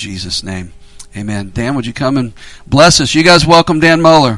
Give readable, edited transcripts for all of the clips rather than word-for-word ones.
Jesus' name. Amen. Dan, would you come and bless us? You guys welcome Dan Muller.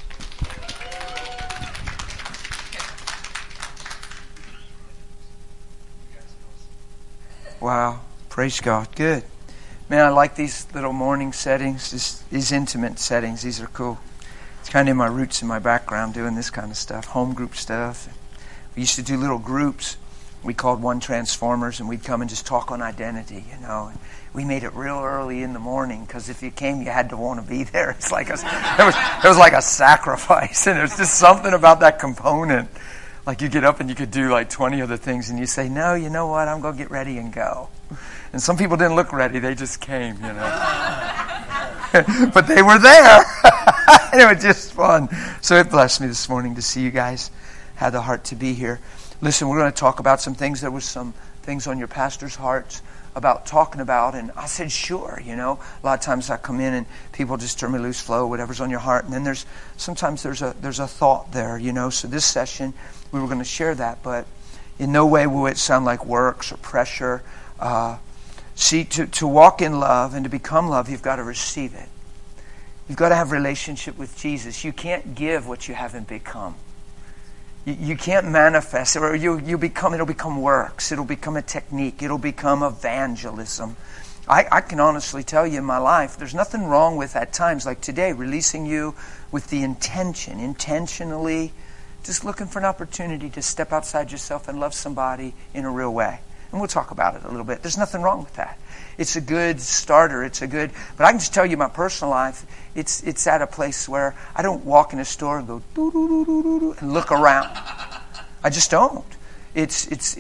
Wow. Praise God. Good. Man, I like these little morning settings, these intimate settings. These are cool. It's kind of in my roots and my background doing this kind of stuff, home group stuff. We used to do little groups. We called one Transformers, and we'd come and just talk on identity, you know. And we made it real early in the morning because if you came, you had to want to be there. It's like it was like a sacrifice, and there's just something about that component. Like you get up and you could do like 20 other things, and you say, no, you know what, I'm going to get ready and go. And some people didn't look ready, they just came, you know. But they were there. And it was just fun. So it blessed me this morning to see you guys had the heart to be here. Listen, we're going to talk about some things. There was some things on your pastor's hearts about talking about, and I said, sure, you know. A lot of times I come in and people just turn me loose, flow, whatever's on your heart. And then sometimes there's a thought there, you know. So this session, we were going to share that, but in no way will it sound like works or pressure. See, to walk in love and to become love, you've got to receive it. You've got to have a relationship with Jesus. You can't give what you haven't become. You can't manifest it, or it'll become works. It'll become a technique. It'll become evangelism. I can honestly tell you in my life, there's nothing wrong with at times like today, releasing you with the intentionally, just looking for an opportunity to step outside yourself and love somebody in a real way. And we'll talk about it a little bit. There's nothing wrong with that. It's a good starter. But I can just tell you my personal life, it's at a place where I don't walk in a store and go doo-doo-doo-doo-doo and look around. I just don't. Things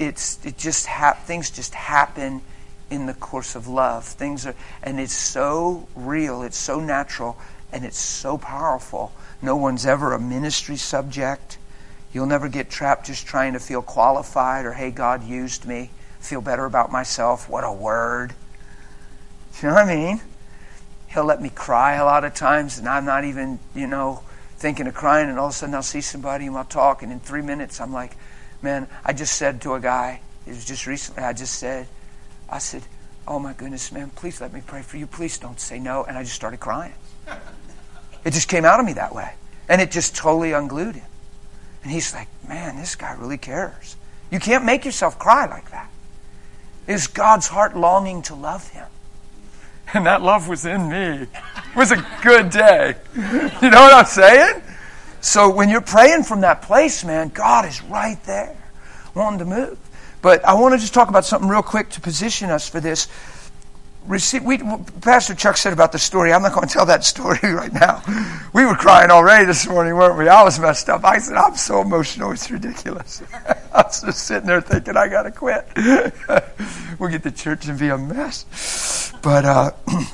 just happen in the course of love. And it's so real, it's so natural, and it's so powerful. No one's ever a ministry subject. You'll never get trapped just trying to feel qualified or, hey, God used me. Feel better about myself. What a word. Do you know what I mean? He'll let me cry a lot of times, and I'm not even, thinking of crying, and all of a sudden I'll see somebody and I'll talk, and in 3 minutes I'm like, man, I just said to a guy, it was just recently, I said, oh my goodness, man, please let me pray for you. Please don't say no. And I just started crying. It just came out of me that way. And it just totally unglued him. And he's like, man, this guy really cares. You can't make yourself cry like that. It's God's heart longing to love him. And that love was in me. It was a good day. You know what I'm saying? So when you're praying from that place, man, God is right there, wanting to move. But I want to just talk about something real quick to position us for this. Pastor Chuck said about the story. I'm not going to tell that story right now. We were crying already this morning, weren't we? I was messed up. I said, I'm so emotional, it's ridiculous. I was just sitting there thinking, I got to quit. We'll get to church and be a mess. But,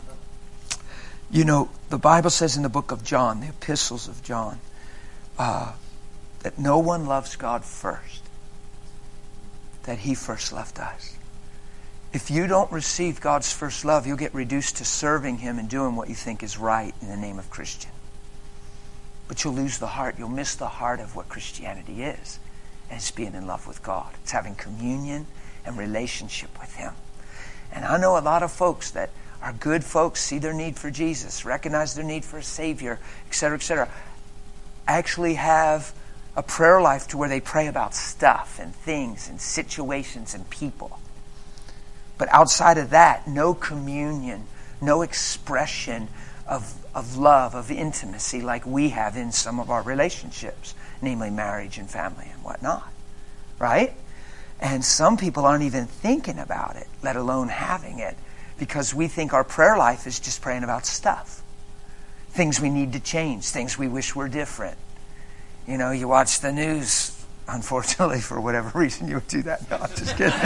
the Bible says in the book of John, the epistles of John, that no one loves God first, that he first loved us. If you don't receive God's first love, you'll get reduced to serving him and doing what you think is right in the name of Christian. But you'll lose the heart. You'll miss the heart of what Christianity is. And it's being in love with God. It's having communion and relationship with him. And I know a lot of folks that are good folks, see their need for Jesus, recognize their need for a Savior, etc., actually have a prayer life to where they pray about stuff and things and situations and people. But outside of that, no communion, no expression of love, of intimacy like we have in some of our relationships, namely marriage and family and whatnot, right? And some people aren't even thinking about it, let alone having it, because we think our prayer life is just praying about stuff. Things we need to change, things we wish were different. You watch the news. Unfortunately, for whatever reason, you would do that. No, I'm just kidding.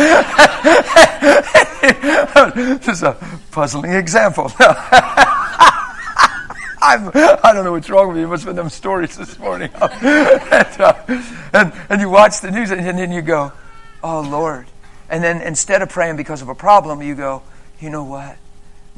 Just a puzzling example. I don't know what's wrong with you. It must have been them stories this morning. and you watch the news, and then you go, oh, Lord. And then instead of praying because of a problem, you go, you know what?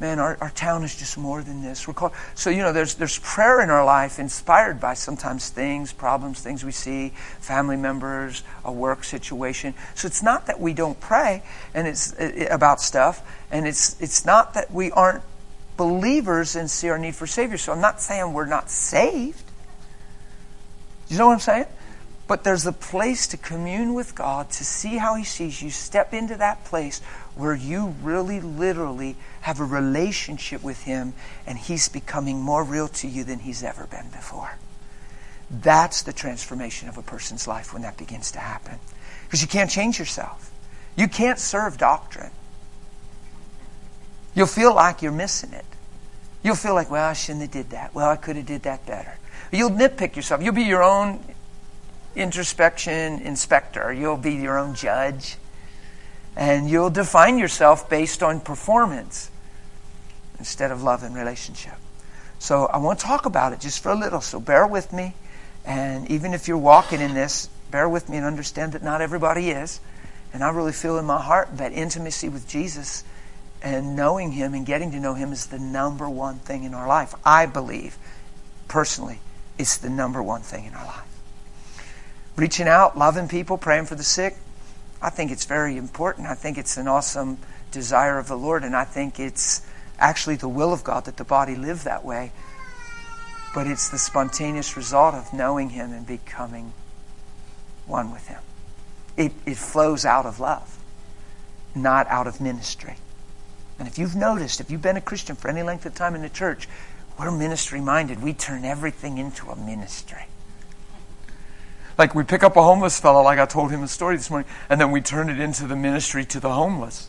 man, our town is just more than this. We're called. So, there's prayer in our life inspired by sometimes things, problems, things we see, family members, a work situation. So it's not that we don't pray and it's about stuff, and it's not that we aren't believers and see our need for Savior. So I'm not saying we're not saved. You know what I'm saying? But there's a place to commune with God, to see how He sees you. Step into that place where you really, literally have a relationship with Him and He's becoming more real to you than He's ever been before. That's the transformation of a person's life when that begins to happen. Because you can't change yourself. You can't serve doctrine. You'll feel like you're missing it. You'll feel like, well, I shouldn't have did that. Well, I could have did that better. You'll nitpick yourself. You'll be your own introspection inspector. You'll be your own judge. And you'll define yourself based on performance instead of love and relationship. So I want to talk about it just for a little. So bear with me. And even if you're walking in this, bear with me and understand that not everybody is. And I really feel in my heart that intimacy with Jesus and knowing Him and getting to know Him is the number one thing in our life. I believe, personally, it's the number one thing in our life. Reaching out, loving people, praying for the sick, I think it's very important. I think it's an awesome desire of the Lord, and I think it's actually the will of God that the body live that way. But it's the spontaneous result of knowing Him and becoming one with Him. It flows out of love, not out of ministry. And if you've noticed, if you've been a Christian for any length of time in the church, we're ministry-minded. We turn everything into a ministry. Like we pick up a homeless fellow, like I told him a story this morning, and then we turn it into the ministry to the homeless.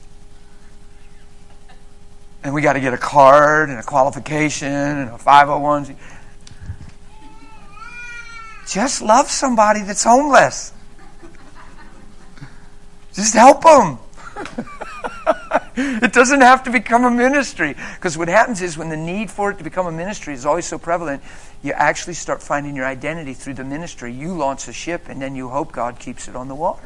And we got to get a card and a qualification and a 501. Just love somebody that's homeless. Just help them. It doesn't have to become a ministry. Because what happens is when the need for it to become a ministry is always so prevalent, you actually start finding your identity through the ministry. You launch a ship and then you hope God keeps it on the water.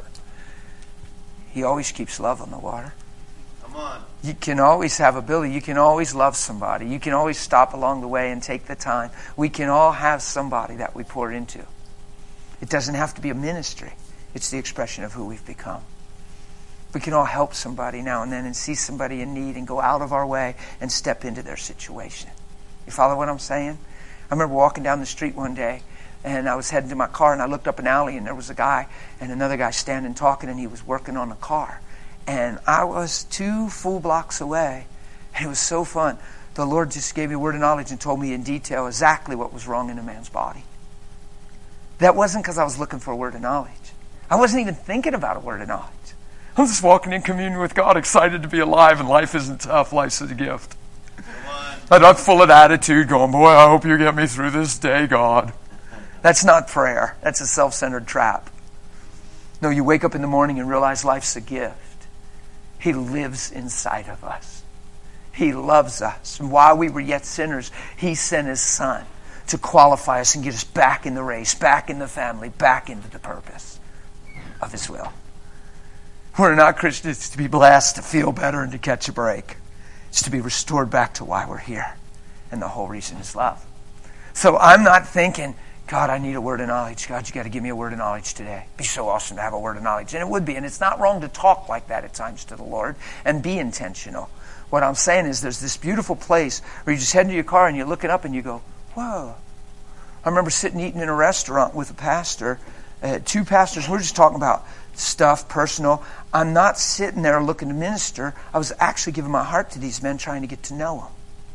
He always keeps love on the water. Come on. You can always have ability. You can always love somebody. You can always stop along the way and take the time. We can all have somebody that we pour into. It doesn't have to be a ministry. It's the expression of who we've become. We can all help somebody now and then and see somebody in need and go out of our way and step into their situation. You follow what I'm saying? I remember walking down the street one day and I was heading to my car and I looked up an alley and there was a guy and another guy standing talking and he was working on a car. And I was 2 full blocks away and it was so fun. The Lord just gave me a word of knowledge and told me in detail exactly what was wrong in a man's body. That wasn't because I was looking for a word of knowledge. I wasn't even thinking about a word of knowledge. I'm just walking in communion with God, excited to be alive, and life isn't tough. Life's a gift. I'm not full of attitude, going, boy, I hope you get me through this day, God. That's not prayer. That's a self-centered trap. No, you wake up in the morning and realize life's a gift. He lives inside of us. He loves us. And while we were yet sinners, He sent His Son to qualify us and get us back in the race, back in the family, back into the purpose of His will. We're not Christians to be blessed, to feel better, and to catch a break. It's to be restored back to why we're here. And the whole reason is love. So I'm not thinking, God, I need a word of knowledge. God, you got to give me a word of knowledge today. It'd be so awesome to have a word of knowledge. And it would be. And it's not wrong to talk like that at times to the Lord and be intentional. What I'm saying is there's this beautiful place where you just head into your car and you're looking up and you go, whoa. I remember sitting eating in a restaurant with a pastor, 2 pastors. We're just talking about stuff, personal. I'm not sitting there looking to minister. I was actually giving my heart to these men, trying to get to know them.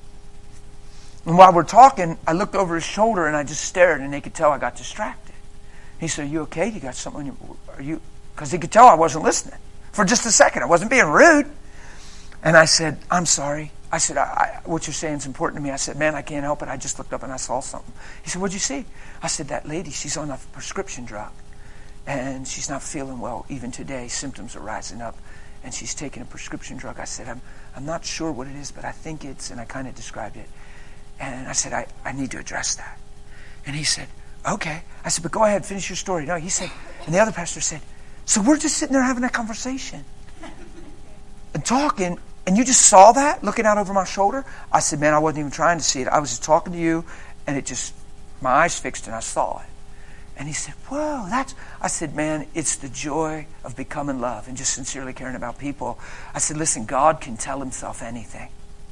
And while we're talking, I looked over his shoulder and I just stared, and they could tell I got distracted. He said, "Are you okay? You got something on your... Are you?" Because he could tell I wasn't listening. For just a second, I wasn't being rude. And I said, "I'm sorry." I said, what you're saying is important to me. I said, "Man, I can't help it. I just looked up and I saw something." He said, "What'd you see?" I said, "That lady, she's on a prescription drug. And she's not feeling well even today. Symptoms are rising up. And she's taking a prescription drug." I said, I'm not sure what it is, but I think it's... And I kind of described it. And I said, I need to address that. And he said, "Okay." I said, "But go ahead, finish your story." No, he said... And the other pastor said, "So we're just sitting there having that conversation and talking, And you just saw that looking out over my shoulder? I said, man, I wasn't even trying to see it. I was just talking to you, and it just, my eyes fixed and I saw it. And he said, whoa, I said, man, it's the joy of becoming love and just sincerely caring about people. I said, listen, God can tell himself anything.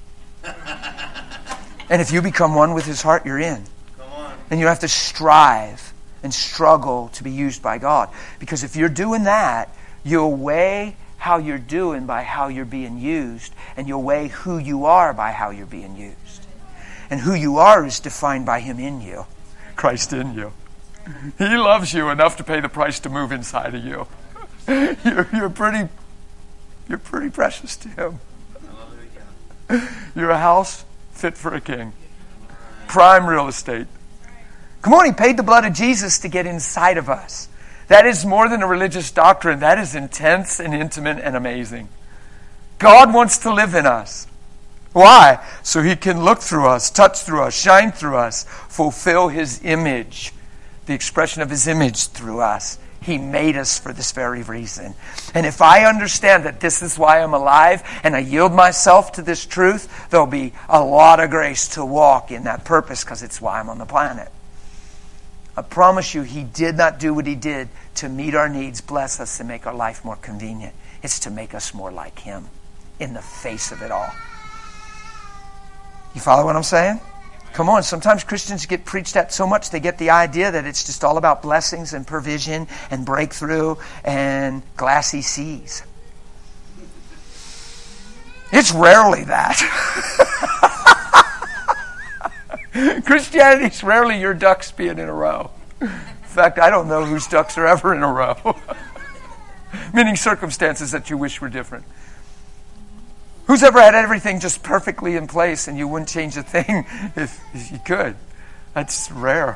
And if you become one with his heart, you're in. Come on. And you have to strive and struggle to be used by God. Because if you're doing that, you'll weigh how you're doing by how you're being used, and you'll weigh who you are by how you're being used. And who you are is defined by him in you. Christ in you. He loves you enough to pay the price to move inside of you. You're pretty precious to him. You're a house fit for a king. Prime real estate. Come on, he paid the blood of Jesus to get inside of us. That is more than a religious doctrine. That is intense and intimate and amazing. God wants to live in us. Why? So he can look through us, touch through us, shine through us, fulfill his image, the expression of his image through us. He made us for this very reason. And if I understand that this is why I'm alive and I yield myself to this truth, there'll be a lot of grace to walk in that purpose because it's why I'm on the planet. I promise you, he did not do what he did to meet our needs, bless us, and make our life more convenient. It's to make us more like him in the face of it all. You follow what I'm saying? Come on, sometimes Christians get preached at so much they get the idea that it's just all about blessings and provision and breakthrough and glassy seas. It's rarely that. Christianity's rarely your ducks being in a row. In fact, I don't know whose ducks are ever in a row. Meaning circumstances that you wish were different. Who's ever had everything just perfectly in place and you wouldn't change a thing if you could? That's rare.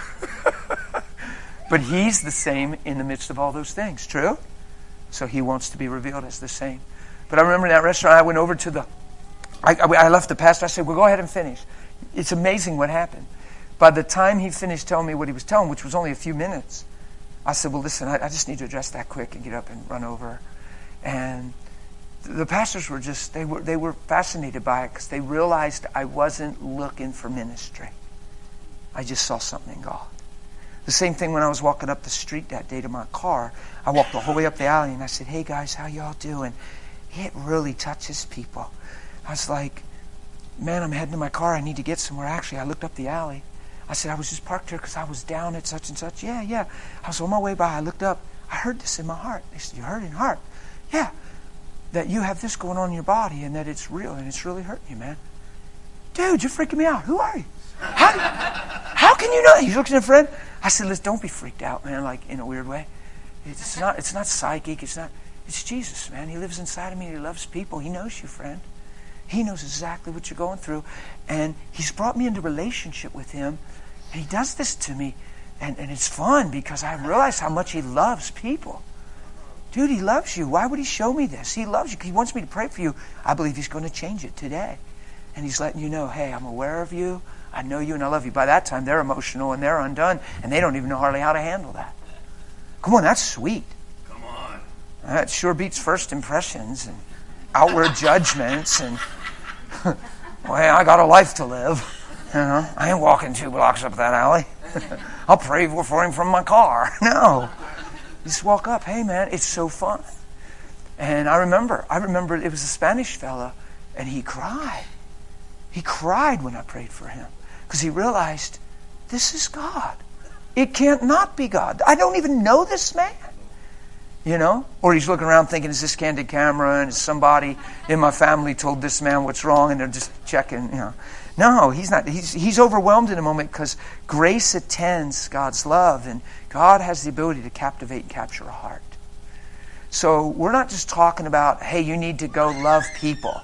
But he's the same in the midst of all those things. True? So he wants to be revealed as the same. But I remember in that restaurant, I went over to I left the pastor. I said, well, go ahead and finish. It's amazing what happened. By the time he finished telling me what he was telling, which was only a few minutes, I said, well, listen, I just need to address that quick and get up and run over. And the pastors were just, they were fascinated by it because they realized I wasn't looking for ministry. I just saw something in God. The same thing when I was walking up the street that day to my car. I walked the whole way up the alley and I said, hey guys, how y'all doing? It really touches people. I was like, man, I'm heading to my car. I need to get somewhere. Actually, I looked up the alley. I said, I was just parked here because I was down at such and such. Yeah. I was on my way by. I looked up. I heard this in my heart. They said, you heard it in your heart? Yeah. That you have this going on in your body and that it's real and it's really hurting you, man. Dude, you're freaking me out. Who are you? How can you know that? He's looking at a friend. I said, listen, don't be freaked out, man, like in a weird way. It's not psychic. It's Jesus, man. He lives inside of me. He loves people. He knows you, friend. He knows exactly what you're going through. And he's brought me into relationship with him. And he does this to me. And it's fun because I realize how much he loves people. Dude, he loves you. Why would he show me this? He loves you. He wants me to pray for you. I believe he's going to change it today. And he's letting you know, hey, I'm aware of you. I know you and I love you. By that time, they're emotional and they're undone. And they don't even know hardly how to handle that. Come on, that's sweet. Come on. That sure beats first impressions and outward judgments. And, well, hey, I got a life to live. You know, I ain't walking 2 blocks up that alley. I'll pray for him from my car. No. Just walk up. Hey, man, it's so fun. And I remember it was a Spanish fella, and he cried. He cried when I prayed for him because he realized this is God. It can't not be God. I don't even know this man. You know? Or he's looking around thinking, is this candid camera? And is somebody in my family told this man what's wrong? And they're just checking, you know. No, he's not. He's overwhelmed in a moment because grace attends God's love. And God has the ability to captivate and capture a heart. So we're not just talking about, hey, you need to go love people.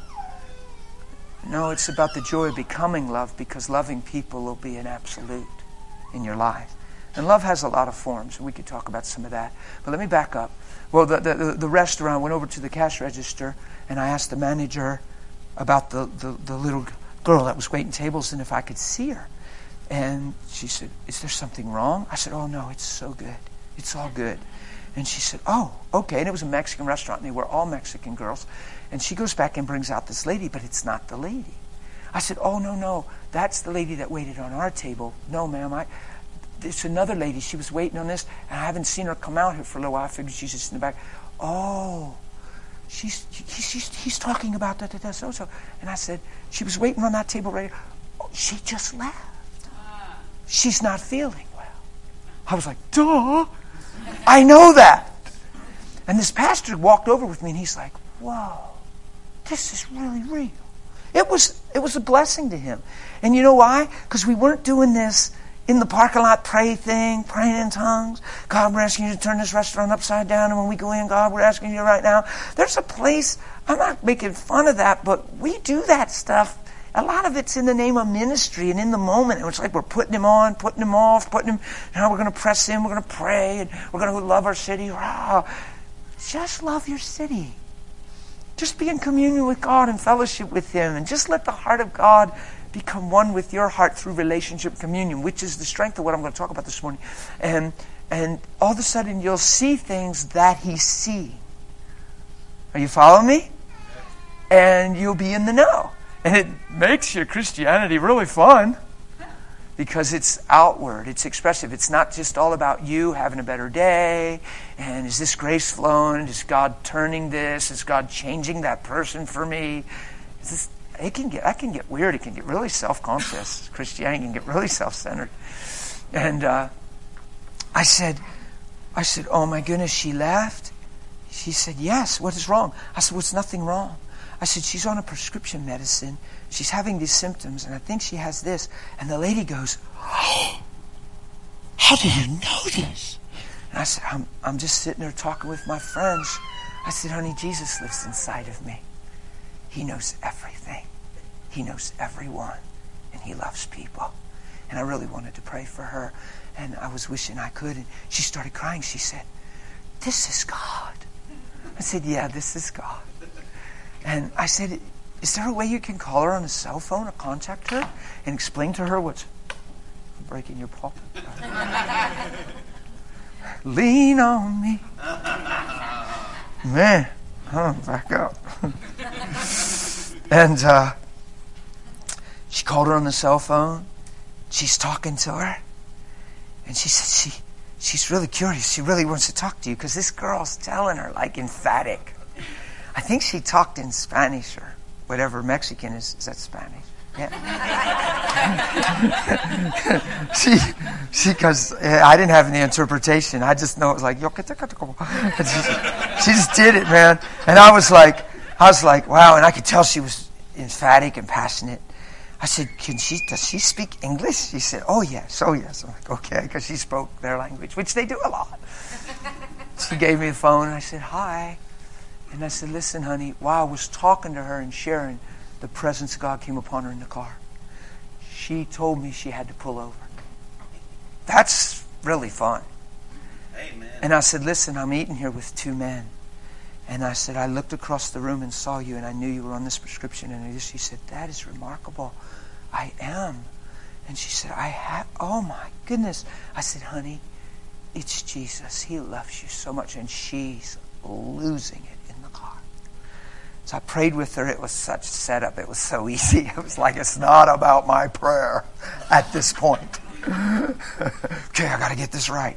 No, it's about the joy of becoming loved because loving people will be an absolute in your life. And love has a lot of forms, and we could talk about some of that. But let me back up. Well, the restaurant, went over to the cash register, and I asked the manager about the little girl that was waiting tables and if I could see her. And she said, is there something wrong? I said, oh, no, it's so good. It's all good. And she said, oh, okay. And it was a Mexican restaurant, and they were all Mexican girls. And she goes back and brings out this lady, but it's not the lady. I said, oh, no, that's the lady that waited on our table. No, ma'am, it's another lady. She was waiting on this, and I haven't seen her come out here for a little while. I figured she's just in the back. Oh, he's talking about that, so. And I said, she was waiting on that table right here. Oh, she just left. She's not feeling well. I was like, duh. I know that. And this pastor walked over with me, and he's like, whoa, this is really real. It was a blessing to him. And you know why? Because we weren't doing this in the parking lot praying in tongues. God, we're asking you to turn this restaurant upside down. And when we go in, God, we're asking you right now. There's a place, I'm not making fun of that, but we do that stuff. A lot of it's in the name of ministry and in the moment. And it's like we're putting him on, putting him off, now we're going to press in, we're going to pray, and we're going to love our city. Just love your city. Just be in communion with God and fellowship with Him. And just let the heart of God become one with your heart through relationship communion, which is the strength of what I'm going to talk about this morning. And all of a sudden you'll see things that He's seeing. Are you following me? And you'll be in the know. And it makes your Christianity really fun because it's outward, it's expressive. It's not just all about you having a better day, and is this grace flowing? Is God turning this? Is God changing that person for me? That can get weird. It can get really self-conscious. Christianity can get really self-centered. And I said, oh my goodness, she left? She said, yes, what is wrong? I said, well, it's nothing wrong. I said, she's on a prescription medicine. She's having these symptoms, and I think she has this. And the lady goes, oh, how do you know this? And I said, I'm just sitting there talking with my friends. I said, honey, Jesus lives inside of me. He knows everything. He knows everyone. And He loves people. And I really wanted to pray for her. And I was wishing I could. And she started crying. She said, this is God. I said, yeah, this is God. And I said, is there a way you can call her on a cell phone or contact her and explain to her what's breaking your pulpit? Lean on me. Man, back up. And she called her on the cell phone. She's talking to her. And she said she's really curious. She really wants to talk to you because this girl's telling her like emphatic. I think she talked in Spanish or whatever. Mexican is that Spanish? Yeah. Because I didn't have any interpretation. I just know it was like, she just did it, man. And I was like, wow. And I could tell she was emphatic and passionate. I said, does she speak English? She said, oh yes. I'm like, okay, because she spoke their language, which they do a lot. She gave me the phone and I said, hi. And I said, listen, honey, while I was talking to her and sharing, the presence of God came upon her in the car. She told me she had to pull over. That's really fun. Amen. And I said, listen, I'm eating here with two men. And I said, I looked across the room and saw you, and I knew you were on this prescription. And she said, that is remarkable. I am. And she said, oh my goodness. I said, honey, it's Jesus. He loves you so much. And she's losing it. So I prayed with her. It was such a setup. It was so easy. It was like, it's not about my prayer at this point. Okay, I got to get this right.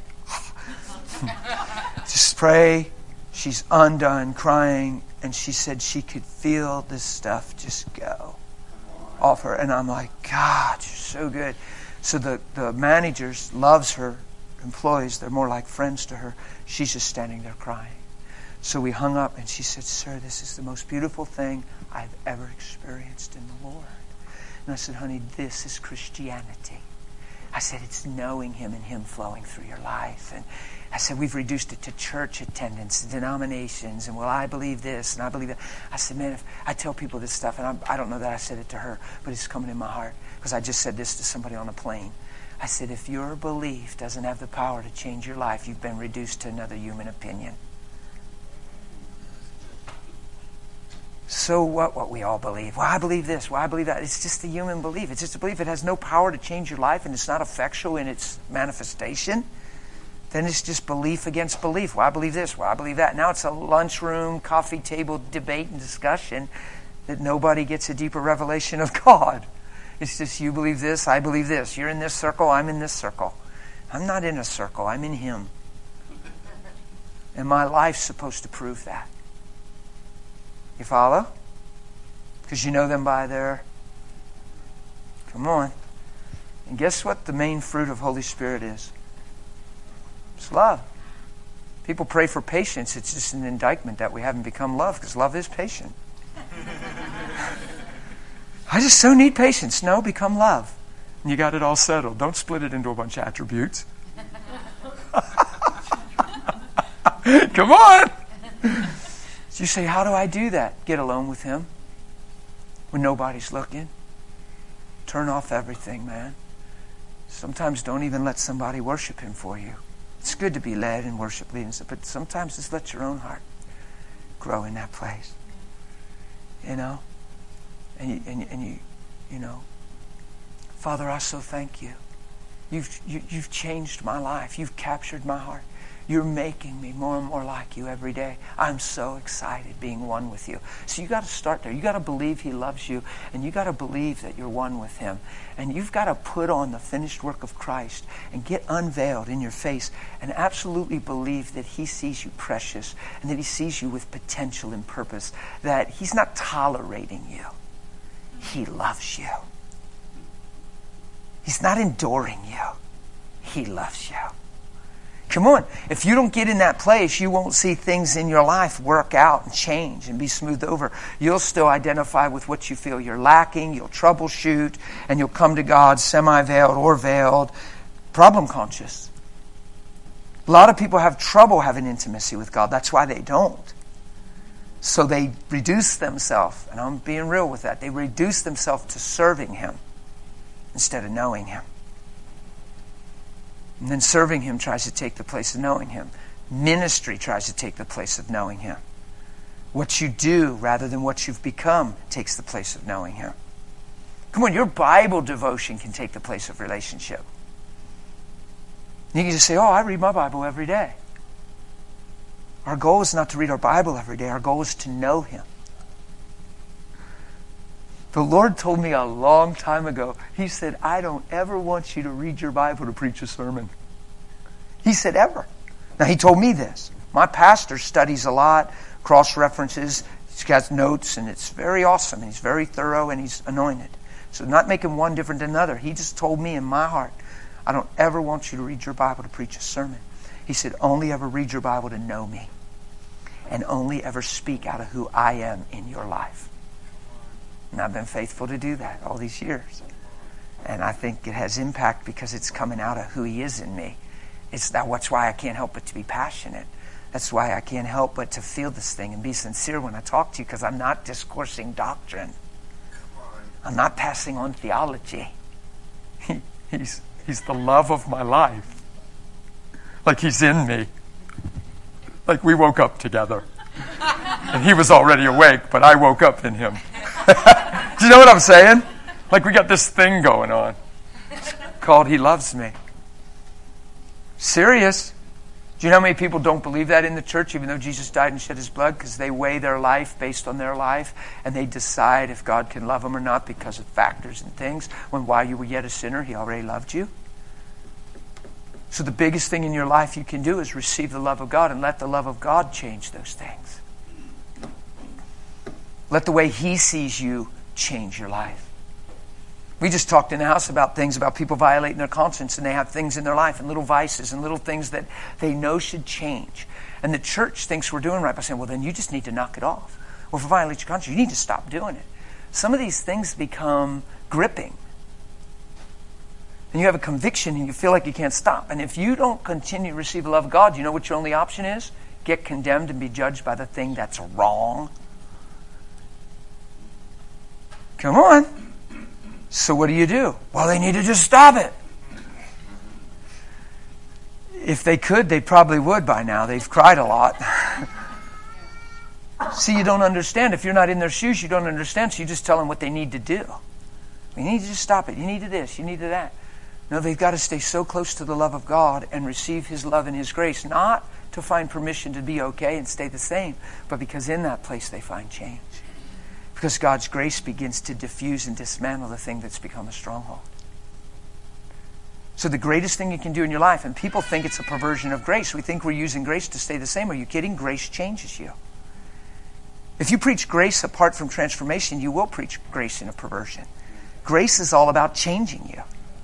Just pray. She's undone, crying. And she said she could feel this stuff just go off her. And I'm like, God, you're so good. So the managers loves her employees. They're more like friends to her. She's just standing there crying. So we hung up, and she said, sir, this is the most beautiful thing I've ever experienced in the Lord. And I said, honey, this is Christianity. I said, it's knowing Him and Him flowing through your life. And I said, we've reduced it to church attendance, denominations, and well, I believe this, and I believe that. I said, man, if I tell people this stuff, and I don't know that I said it to her, but it's coming in my heart, because I just said this to somebody on a plane. I said, if your belief doesn't have the power to change your life, you've been reduced to another human opinion. So what we all believe? Well, I believe this. Well, I believe that. It's just a human belief. It's just a belief. It has no power to change your life, and it's not effectual in its manifestation. Then it's just belief against belief. Well, I believe this. Well, I believe that. Now it's a lunchroom, coffee table debate and discussion that nobody gets a deeper revelation of God. It's just you believe this, I believe this. You're in this circle, I'm in this circle. I'm not in a circle, I'm in Him. And my life's supposed to prove that. You follow? Because you know them by their... Come on. And guess what the main fruit of Holy Spirit is? It's love. People pray for patience. It's just an indictment that we haven't become love, because love is patient. I just so need patience. No, become love. And you got it all settled. Don't split it into a bunch of attributes. Come on. So you say, how do I do that? Get alone with Him when nobody's looking. Turn off everything, man. Sometimes don't even let somebody worship Him for you. It's good to be led in worship leading, but sometimes just let your own heart grow in that place. You know? And you know, Father, I so thank you. You've changed my life. You've captured my heart. You're making me more and more like you every day. I'm so excited being one with you. So you got to start there. You got to believe He loves you, and you got to believe that you're one with Him. And you've got to put on the finished work of Christ and get unveiled in your face and absolutely believe that He sees you precious and that He sees you with potential and purpose, that He's not tolerating you. He loves you. He's not enduring you. He loves you. Come on. If you don't get in that place, you won't see things in your life work out and change and be smoothed over. You'll still identify with what you feel you're lacking. You'll troubleshoot, and you'll come to God semi-veiled or veiled, problem conscious. A lot of people have trouble having intimacy with God. That's why they don't. So they reduce themselves, and I'm being real with that. They reduce themselves to serving Him instead of knowing Him. And then serving Him tries to take the place of knowing Him. Ministry tries to take the place of knowing Him. What you do rather than what you've become takes the place of knowing Him. Come on, your Bible devotion can take the place of relationship. You can just say, oh, I read my Bible every day. Our goal is not to read our Bible every day. Our goal is to know Him. The Lord told me a long time ago, He said, I don't ever want you to read your Bible to preach a sermon. He said, ever. Now, He told me this. My pastor studies a lot, cross-references, he's got notes, and it's very awesome. He's very thorough, and he's anointed. So not making one different than another. He just told me in my heart, I don't ever want you to read your Bible to preach a sermon. He said, only ever read your Bible to know me. And only ever speak out of who I am in your life. And I've been faithful to do that all these years. And I think it has impact because it's coming out of who He is in me. That's why I can't help but to be passionate. That's why I can't help but to feel this thing and be sincere when I talk to you, because I'm not discoursing doctrine. I'm not passing on theology. He's the love of my life. Like He's in me. Like we woke up together. And He was already awake, but I woke up in Him. Do you know what I'm saying? Like we got this thing going on. It's called He loves me. Serious. Do you know how many people don't believe that in the church, even though Jesus died and shed His blood? Because they weigh their life based on their life, and they decide if God can love them or not because of factors and things, when while you were yet a sinner, He already loved you. So the biggest thing in your life you can do is receive the love of God and let the love of God change those things. Let the way He sees you change your life. We just talked in the house about things about people violating their conscience, and they have things in their life and little vices and little things that they know should change. And the church thinks we're doing right by saying, well, then you just need to knock it off. Well, if you violate your conscience, you need to stop doing it. Some of these things become gripping. And you have a conviction and you feel like you can't stop. And if you don't continue to receive the love of God, you know what your only option is? Get condemned and be judged by the thing that's wrong. Come on. So what do? Well, they need to just stop it. If they could, they probably would by now. They've cried a lot. See, you don't understand. If you're not in their shoes, you don't understand. So you just tell them what they need to do. You need to just stop it. You need to this. You need to that. No, they've got to stay so close to the love of God and receive His love and His grace, not to find permission to be okay and stay the same, but because in that place they find change. Because God's grace begins to diffuse and dismantle the thing that's become a stronghold. So the greatest thing you can do in your life, and people think it's a perversion of grace. We think we're using grace to stay the same. Are you kidding? Grace changes you. If you preach grace apart from transformation, you will preach grace in a perversion. Grace is all about changing you.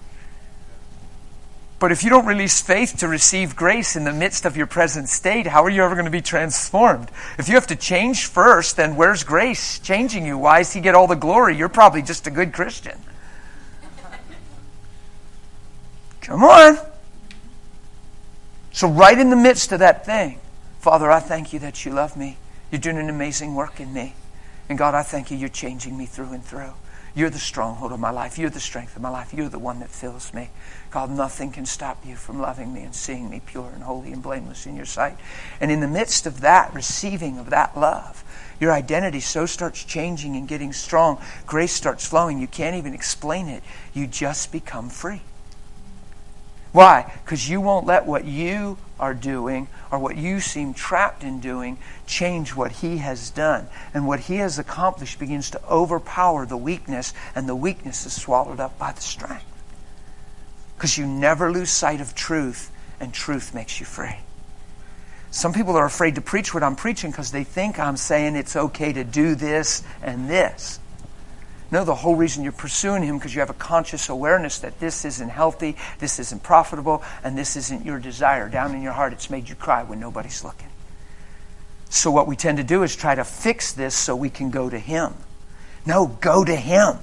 But if you don't release faith to receive grace in the midst of your present state, how are you ever going to be transformed? If you have to change first, then where's grace changing you? Why does He get all the glory? You're probably just a good Christian. Come on. So right in the midst of that thing, Father, I thank You that You love me. You're doing an amazing work in me. And God, I thank You, You're changing me through and through. You're the stronghold of my life. You're the strength of my life. You're the one that fills me. God, nothing can stop You from loving me and seeing me pure and holy and blameless in Your sight. And in the midst of that, receiving of that love, your identity so starts changing and getting strong. Grace starts flowing. You can't even explain it. You just become free. Why? Because you won't let what you are doing or what you seem trapped in doing change what He has done. And what He has accomplished begins to overpower the weakness, and the weakness is swallowed up by the strength. Because you never lose sight of truth, and truth makes you free. Some people are afraid to preach what I'm preaching because they think I'm saying it's okay to do this and this. No, the whole reason you're pursuing Him because you have a conscious awareness that this isn't healthy, this isn't profitable, and this isn't your desire. Down in your heart, it's made you cry when nobody's looking. So what we tend to do is try to fix this so we can go to Him. No, go to Him.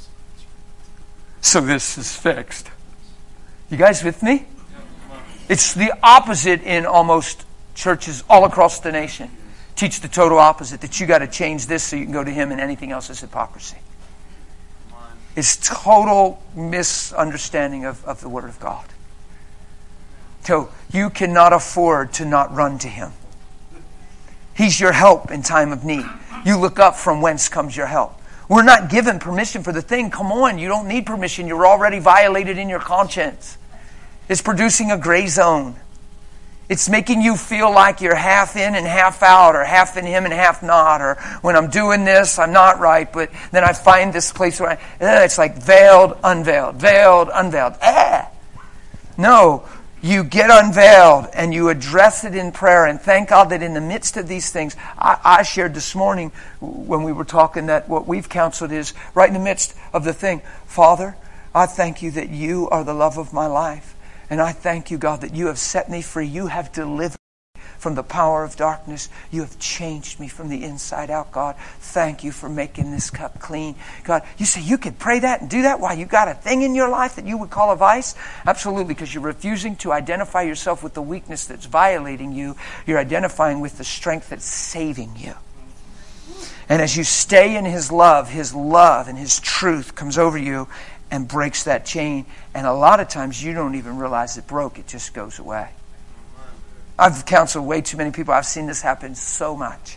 So this is fixed. You guys with me? It's the opposite in almost churches all across the nation. Teach the total opposite, that you got to change this so you can go to Him, and anything else is hypocrisy. It's total misunderstanding of the Word of God. So you cannot afford to not run to Him. He's your help in time of need. You look up from whence comes your help. We're not given permission for the thing. Come on, you don't need permission. You're already violated in your conscience. It's producing a gray zone. It's making you feel like you're half in and half out, or half in Him and half not, or when I'm doing this, I'm not right, but then I find this place where it's like veiled, unveiled, veiled, unveiled. No, you get unveiled and you address it in prayer, and thank God that in the midst of these things, I shared this morning when we were talking that what we've counseled is right in the midst of the thing, Father, I thank You that You are the love of my life. And I thank You, God, that You have set me free. You have delivered me from the power of darkness. You have changed me from the inside out, God. Thank You for making this cup clean. God, you say you could pray that and do that? Why, you got a thing in your life that you would call a vice? Absolutely, because you're refusing to identify yourself with the weakness that's violating you. You're identifying with the strength that's saving you. And as you stay in His love and His truth comes over you and breaks that chain. And a lot of times you don't even realize it broke. It just goes away. I've counseled way too many people. I've seen this happen so much.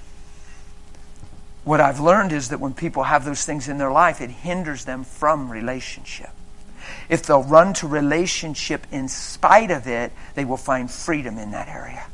What I've learned is that when people have those things in their life, it hinders them from relationship. If they'll run to relationship in spite of it, they will find freedom in that area.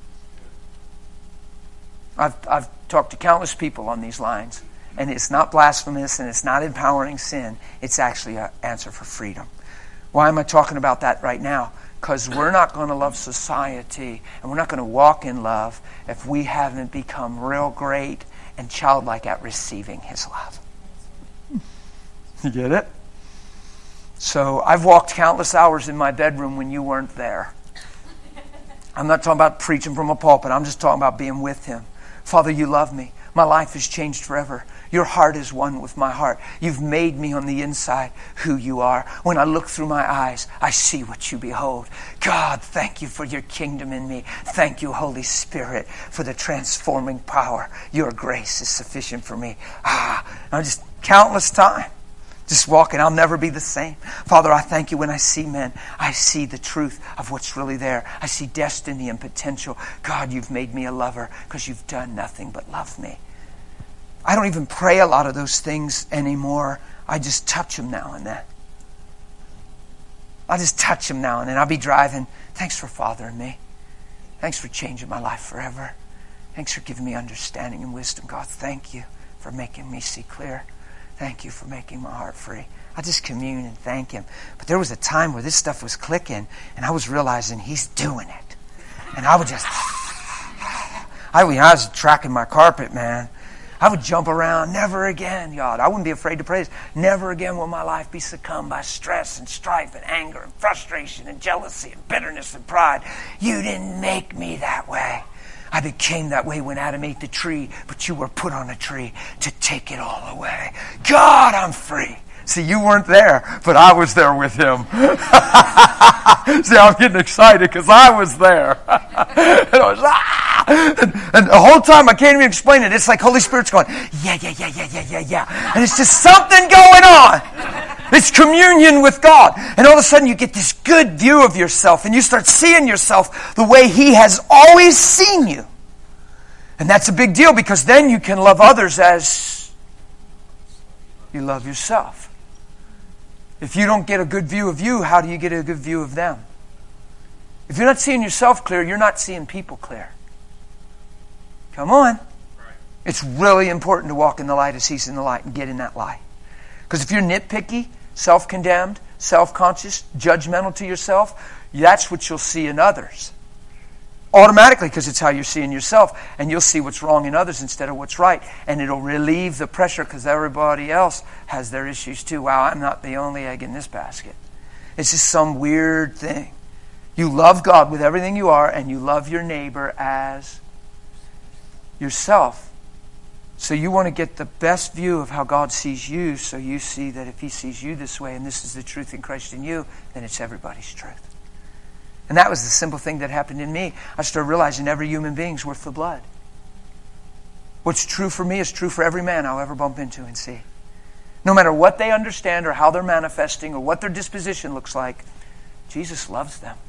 I've talked to countless people on these lines. And it's not blasphemous, and it's not empowering sin. It's actually an answer for freedom. Why am I talking about that right now? Because we're not going to love society, and we're not going to walk in love if we haven't become real great and childlike at receiving His love. You get it? So I've walked countless hours in my bedroom when you weren't there. I'm not talking about preaching from a pulpit. I'm just talking about being with Him. Father, You love me. My life has changed forever. Your heart is one with my heart. You've made me on the inside who You are. When I look through my eyes, I see what You behold. God, thank You for Your kingdom in me. Thank You, Holy Spirit, for the transforming power. Your grace is sufficient for me. I'm just countless time. Just walking, I'll never be the same. Father, I thank You when I see men. I see the truth of what's really there. I see destiny and potential. God, You've made me a lover because You've done nothing but love me. I don't even pray a lot of those things anymore. I just touch them now and then. I'll just touch him now and then. I'll be driving. Thanks for fathering me. Thanks for changing my life forever. Thanks for giving me understanding and wisdom. God, thank you for making me see clear. Thank you for making my heart free. I just commune and thank him. But there was a time where this stuff was clicking and I was realizing he's doing it. And I would just... I was tracking my carpet, man. I would jump around. Never again, God. I wouldn't be afraid to praise. Never again will my life be succumbed by stress and strife and anger and frustration and jealousy and bitterness and pride. You didn't make me that way. I became that way when Adam ate the tree, but you were put on a tree to take it all away. God, I'm free. See, you weren't there, but I was there with him. See, I'm getting excited because I was there. And I was, and the whole time I can't even explain it. It's like Holy Spirit's going, yeah. And it's just something going on. It's communion with God. And all of a sudden you get this good view of yourself and you start seeing yourself the way he has always seen you. And that's a big deal because then you can love others as you love yourself. If you don't get a good view of you, how do you get a good view of them? If you're not seeing yourself clear, you're not seeing people clear. Come on. It's really important to walk in the light as he's in the light and get in that light. Because if you're nitpicky, self-condemned, self-conscious, judgmental to yourself, that's what you'll see in others. Automatically, because it's how you're seeing yourself. And you'll see what's wrong in others instead of what's right. And it'll relieve the pressure because everybody else has their issues too. Wow, I'm not the only egg in this basket. It's just some weird thing. You love God with everything you are, and you love your neighbor as yourself. So you want to get the best view of how God sees you, so you see that if he sees you this way, and this is the truth in Christ in you, then it's everybody's truth. And that was the simple thing that happened in me. I started realizing every human being's worth the blood. What's true for me is true for every man I'll ever bump into and see. No matter what they understand or how they're manifesting or what their disposition looks like, Jesus loves them.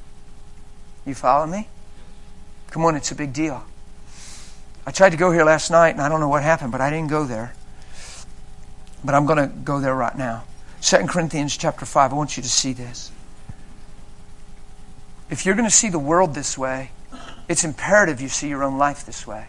You follow me? Come on, it's a big deal. I tried to go here last night and I don't know what happened, but I didn't go there. But I'm going to go there right now. 2 Corinthians chapter 5, I want you to see this. If you're going to see the world this way, it's imperative you see your own life this way.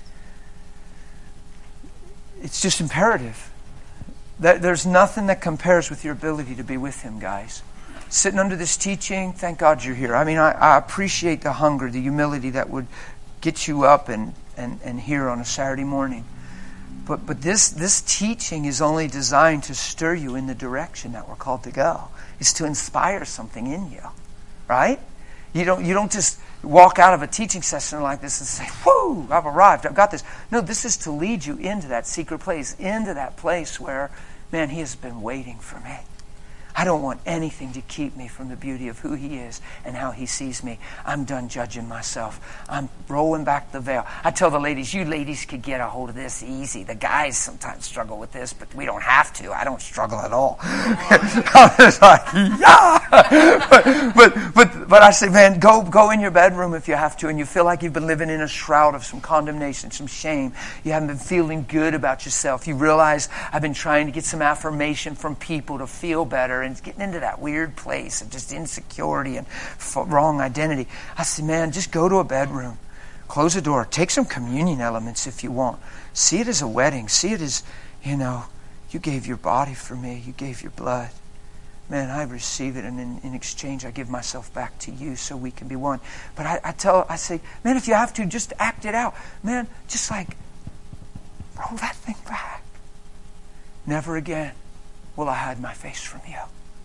It's just imperative. There's nothing that compares with your ability to be with him, guys. Sitting under this teaching, thank God you're here. I mean, I appreciate the hunger, the humility that would get you up and here on a Saturday morning. But this teaching is only designed to stir you in the direction that we're called to go. It's to inspire something in you, right? You don't just walk out of a teaching session like this and say, "Whoo, I've arrived, I've got this." No, this is to lead you into that secret place, into that place where, man, he has been waiting for me. I don't want anything to keep me from the beauty of who he is and how he sees me. I'm done judging myself. I'm rolling back the veil. I tell the ladies, you ladies could get a hold of this easy. The guys sometimes struggle with this, but we don't have to. I don't struggle at all. I'm just like, yeah. But I say, man, go in your bedroom if you have to, and you feel like you've been living in a shroud of some condemnation, some shame. You haven't been feeling good about yourself. You realize I've been trying to get some affirmation from people to feel better, and it's getting into that weird place of just insecurity and wrong identity. I said, man, just go to a bedroom. Close the door. Take some communion elements if you want. See it as a wedding. See it as, you gave your body for me. You gave your blood. Man, I receive it, and in exchange, I give myself back to you so we can be one. But I say, man, if you have to, just act it out. Man, just like, roll that thing back. Never again will I hide my face from you.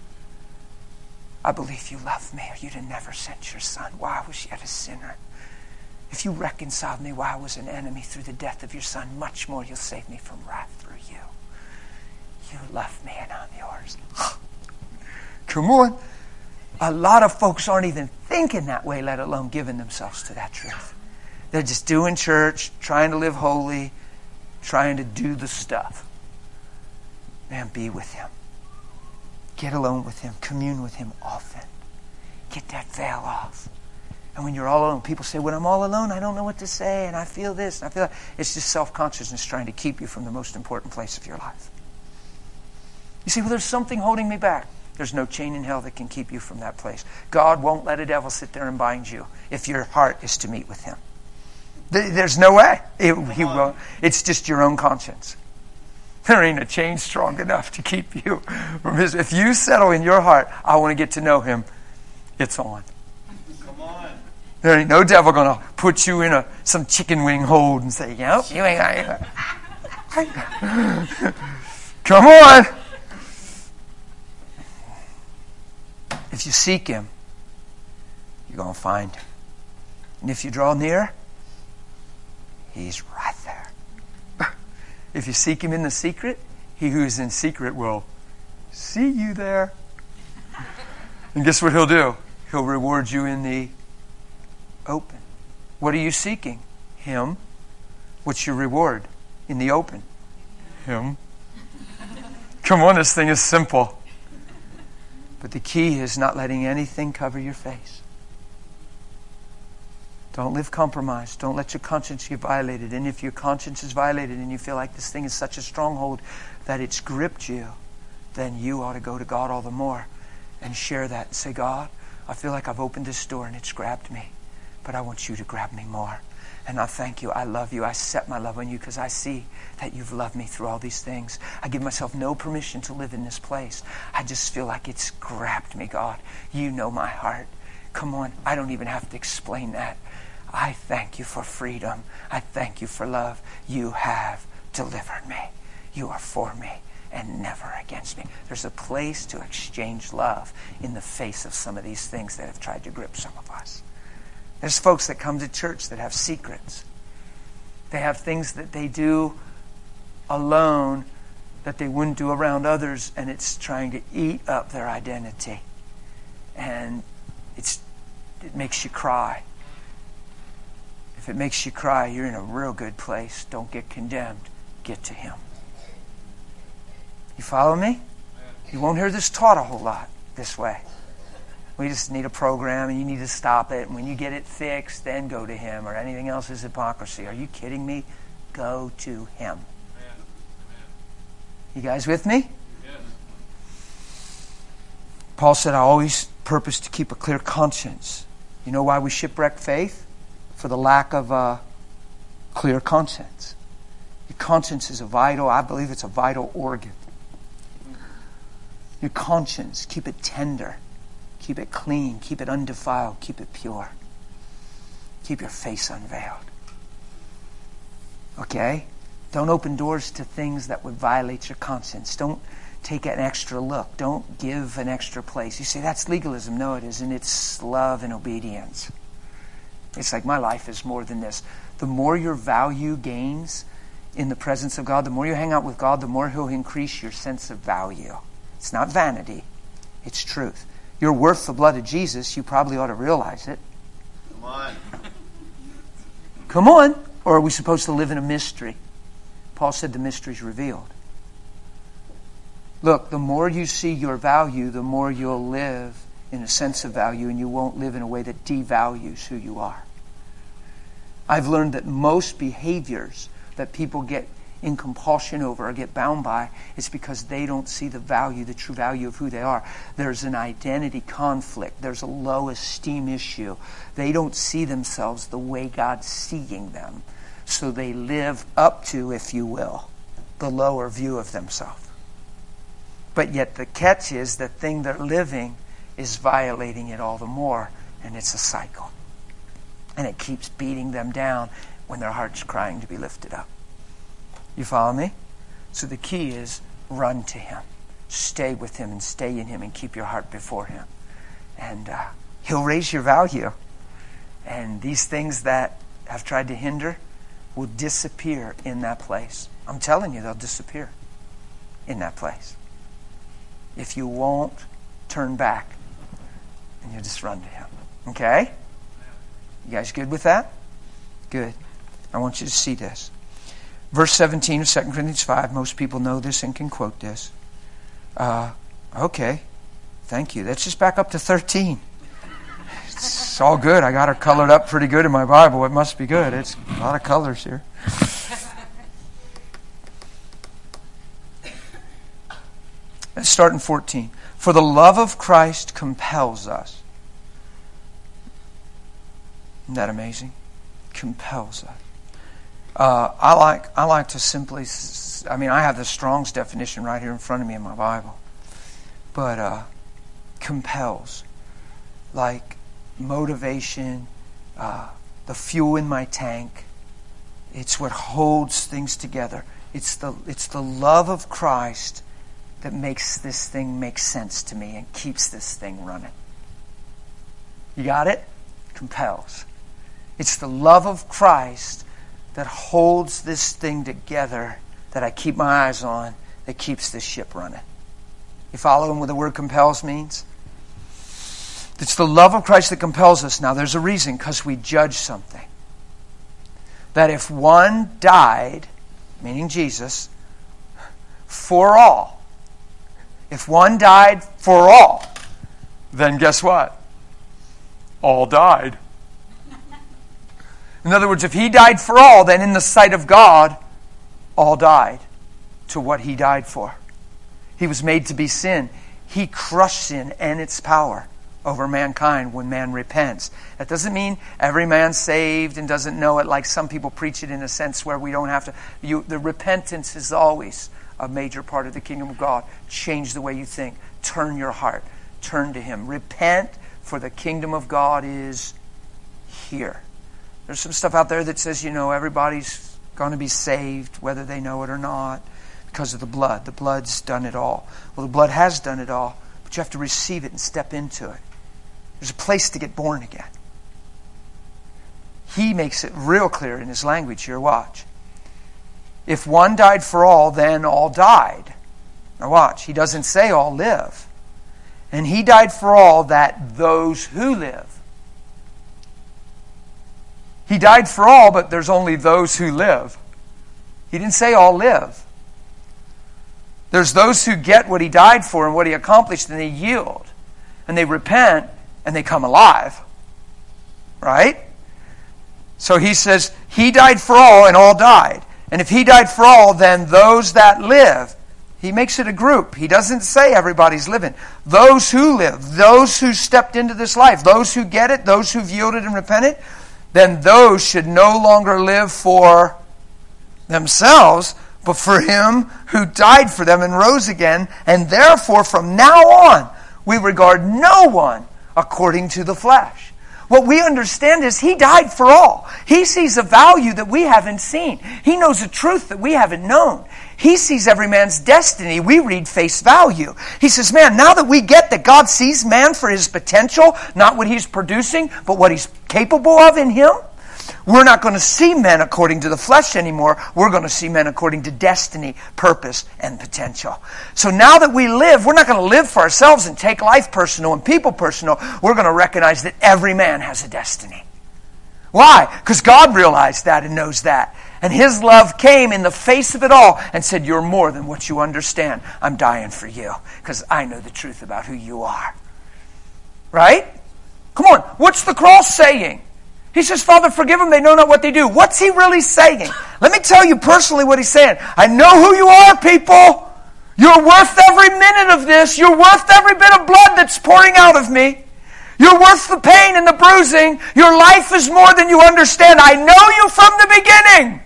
I believe you love me, or you'd have never sent your son while I was yet a sinner. If you reconciled me while I was an enemy through the death of your son, much more you'll save me from wrath through you. You love me and I'm yours. Come on. A lot of folks aren't even thinking that way, let alone giving themselves to that truth. They're just doing church, trying to live holy, trying to do the stuff. Man, be with him. Get alone with him. Commune with him often. Get that veil off. And when you're all alone, people say, when I'm all alone, I don't know what to say, and I feel this, and I feel that. It's just self-consciousness trying to keep you from the most important place of your life. You say, well, there's something holding me back. There's no chain in hell that can keep you from that place. God won't let a devil sit there and bind you if your heart is to meet with him. There's no way. He won't. It's just your own conscience. There ain't a chain strong enough to keep you from his. If you settle in your heart, I want to get to know him, it's on. Come on. There ain't no devil going to put you in some chicken wing hold and say, "Yep, you ain't." Come on. If you seek him, you're going to find him. And if you draw near, he's right there. If you seek him in the secret, he who is in secret will see you there. And guess what he'll do? He'll reward you in the open. What are you seeking? Him. What's your reward in the open? Him. Come on, this thing is simple. But the key is not letting anything cover your face. Don't live compromised. Don't let your conscience get violated. And if your conscience is violated and you feel like this thing is such a stronghold that it's gripped you, then you ought to go to God all the more and share that and say, "God, I feel like I've opened this door and it's grabbed me, but I want you to grab me more. And I thank you. I love you. I set my love on you because I see that you've loved me through all these things. I give myself no permission to live in this place. I just feel like it's grabbed me, God. You know my heart. Come on. I don't even have to explain that. I thank you for freedom. I thank you for love. You have delivered me. You are for me and never against me." There's a place to exchange love in the face of some of these things that have tried to grip some of us. There's folks that come to church that have secrets. They have things that they do alone that they wouldn't do around others, and it's trying to eat up their identity. And it makes you cry. If it makes you cry, you're in a real good place. Don't get condemned. Get to him. You follow me? You won't hear this taught a whole lot this way. We just need a program and you need to stop it. And when you get it fixed, then go to him, or anything else is hypocrisy. Are you kidding me? Go to him. You guys with me? Yes. Paul said, "I always purpose to keep a clear conscience." You know why we shipwreck faith? For the lack of a clear conscience. Your conscience is I believe it's a vital organ. Your conscience, keep it tender. Keep it clean. Keep it undefiled. Keep it pure. Keep your face unveiled. Okay? Don't open doors to things that would violate your conscience. Don't take an extra look. Don't give an extra place. You say, "That's legalism." No, it isn't. It's love and obedience. It's like, my life is more than this. The more your value gains in the presence of God, the more you hang out with God, the more he'll increase your sense of value. It's not vanity. It's truth. You're worth the blood of Jesus. You probably ought to realize it. Come on. Come on. Or are we supposed to live in a mystery? Paul said the mystery's revealed. Look, the more you see your value, the more you'll live in a sense of value, and you won't live in a way that devalues who you are. I've learned that most behaviors that people get in compulsion over or get bound by, it's because they don't see the value, the true value of who they are. There's an identity conflict. There's a low esteem issue. They don't see themselves the way God's seeing them. So they live up to, if you will, the lower view of themselves. But yet the catch is the thing they're living is violating it all the more, and it's a cycle. And it keeps beating them down when their heart's crying to be lifted up. You follow me? So the key is run to him. Stay with him and stay in him and keep your heart before him. And he'll raise your value. And these things that have tried to hinder will disappear in that place. I'm telling you, they'll disappear in that place. If you won't turn back and you just run to him. Okay? You guys good with that? Good. I want you to see this. Verse 17 of 2 Corinthians 5. Most people know this and can quote this. Okay. Thank you. Let's just back up to 13. It's all good. I got it colored up pretty good in my Bible. It must be good. It's a lot of colors here. Let's start in 14. For the love of Christ compels us. Isn't that amazing? Compels us. I like to simply, I have the Strong's definition right here in front of me in my Bible. But compels. Like motivation, the fuel in my tank. It's what holds things together. It's the love of Christ that makes this thing make sense to me and keeps this thing running. You got it? Compels. It's the love of Christ that holds this thing together, that I keep my eyes on, that keeps this ship running. You follow what the word compels means? It's the love of Christ that compels us. Now there's a reason, because we judge something. That if one died, meaning Jesus, for all, if one died for all, then guess what? All died. In other words, if he died for all, then in the sight of God, all died to what he died for. He was made to be sin. He crushed sin and its power over mankind when man repents. That doesn't mean every man's saved and doesn't know it, like some people preach it in a sense where we don't have to. The repentance is always a major part of the kingdom of God. Change the way you think. Turn your heart. Turn to Him. Repent, for the kingdom of God is here. There's some stuff out there that says, everybody's going to be saved, whether they know it or not, because of the blood. The blood's done it all. Well, the blood has done it all, but you have to receive it and step into it. There's a place to get born again. He makes it real clear in his language here. Watch. If one died for all, then all died. Now watch. He doesn't say all live. And he died for all, that those who live. He died for all, but there's only those who live. He didn't say all live. There's those who get what he died for and what he accomplished, and they yield. And they repent, and they come alive. Right? So he says, he died for all, and all died. And if he died for all, then those that live. He makes it a group. He doesn't say everybody's living. Those who live, those who stepped into this life, those who get it, those who've yielded and repented, then those should no longer live for themselves, but for Him who died for them and rose again. And therefore, from now on, we regard no one according to the flesh. What we understand is He died for all. He sees a value that we haven't seen. He knows a truth that we haven't known. He sees every man's destiny. We read face value. He says, man, now that we get that God sees man for his potential, not what he's producing, but what he's capable of in him, we're not going to see men according to the flesh anymore. We're going to see men according to destiny, purpose, and potential. So now that we live, we're not going to live for ourselves and take life personal and people personal. We're going to recognize that every man has a destiny. Why? Because God realized that and knows that. And His love came in the face of it all and said, you're more than what you understand. I'm dying for you because I know the truth about who you are. Right? Come on. What's the cross saying? He says, Father, forgive them. They know not what they do. What's He really saying? Let me tell you personally what He's saying. I know who you are, people. You're worth every minute of this. You're worth every bit of blood that's pouring out of me. You're worth the pain and the bruising. Your life is more than you understand. I know you from the beginning.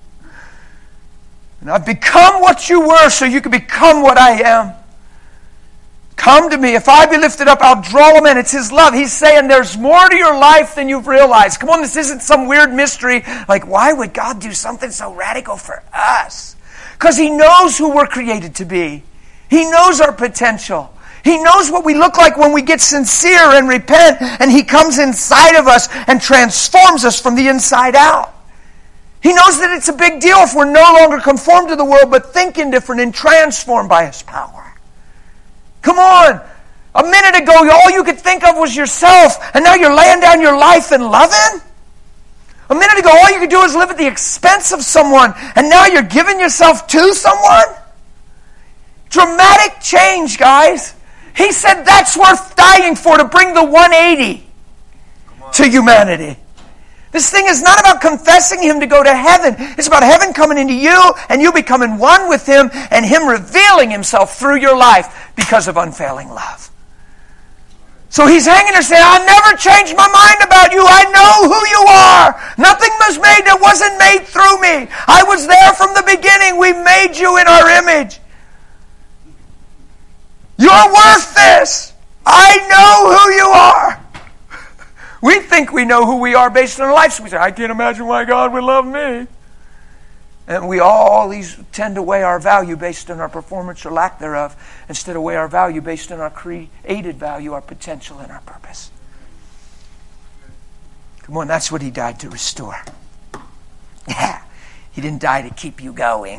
And I've become what you were so you can become what I am. Come to me. If I be lifted up, I'll draw them in. It's His love. He's saying there's more to your life than you've realized. Come on, this isn't some weird mystery. Like, why would God do something so radical for us? Because He knows who we're created to be. He knows our potential. He knows what we look like when we get sincere and repent, and He comes inside of us and transforms us from the inside out. He knows that it's a big deal if we're no longer conformed to the world, but thinking different and transformed by His power. Come on. A minute ago, all you could think of was yourself, and now you're laying down your life and loving? A minute ago, all you could do is live at the expense of someone, and now you're giving yourself to someone? Dramatic change, guys. He said that's worth dying for, to bring the 180 to humanity. This thing is not about confessing Him to go to heaven. It's about heaven coming into you and you becoming one with Him and Him revealing Himself through your life because of unfailing love. So He's hanging there saying, I'll never change my mind about you. I know who you are. Nothing was made that wasn't made through me. I was there from the beginning. We made you in our image. You're worth this. I know who you are. We think we know who we are based on our life. So we say, I can't imagine why God would love me. And we always tend to weigh our value based on our performance or lack thereof, instead of weigh our value based on our created value, our potential, and our purpose. Come on, that's what He died to restore. Yeah, He didn't die to keep you going.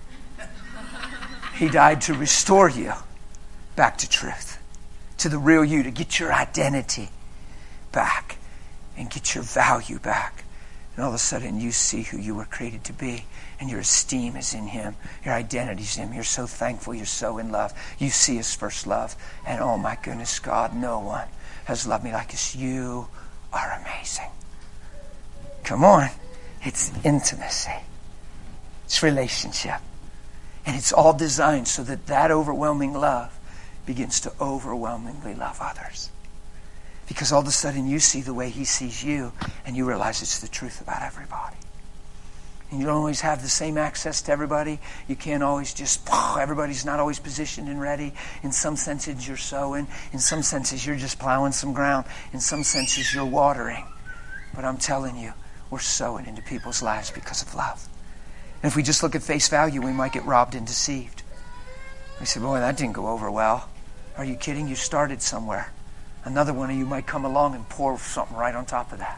He died to restore you back to truth, to the real you, to get your identity back and get your value back. And all of a sudden you see who you were created to be, and your esteem is in Him, your identity is in Him. You're so thankful, you're so in love. You see His first love, and oh my goodness, God, no one has loved me like this. You are amazing. Come on. It's intimacy. It's relationship. And it's all designed so that that overwhelming love begins to overwhelmingly love others. Because all of a sudden you see the way He sees you, and you realize it's the truth about everybody. And you don't always have the same access to everybody. You can't always just, everybody's not always positioned and ready. In some senses you're sowing. In some senses you're just plowing some ground. In some senses you're watering. But I'm telling you, we're sowing into people's lives because of love. And if we just look at face value, we might get robbed and deceived. We say, boy, that didn't go over well. Are you kidding? You started somewhere. Another one of you might come along and pour something right on top of that.